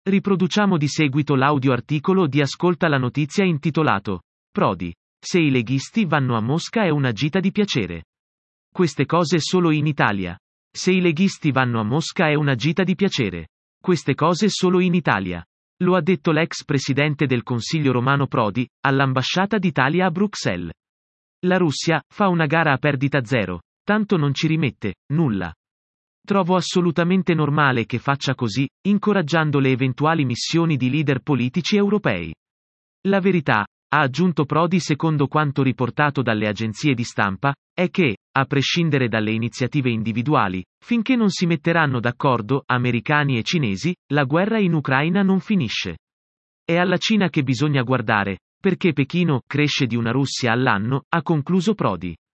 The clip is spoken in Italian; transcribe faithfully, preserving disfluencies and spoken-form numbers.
Riproduciamo di seguito l'audio articolo di Ascolta la notizia intitolato Prodi. Se i leghisti vanno a Mosca è una gita di piacere. Queste cose solo in Italia. Se i leghisti vanno a Mosca è una gita di piacere. Queste cose solo in Italia. Lo ha detto l'ex presidente del Consiglio Romano Prodi, all'ambasciata d'Italia a Bruxelles. La Russia fa una gara a perdita zero, tanto non ci rimette nulla. Trovo assolutamente normale che faccia così, incoraggiando le eventuali missioni di leader politici europei. La verità, ha aggiunto Prodi secondo quanto riportato dalle agenzie di stampa, è che, a prescindere dalle iniziative individuali, finché non si metteranno d'accordo, americani e cinesi, la guerra in Ucraina non finisce. È alla Cina che bisogna guardare, perché Pechino cresce di una Russia all'anno, ha concluso Prodi.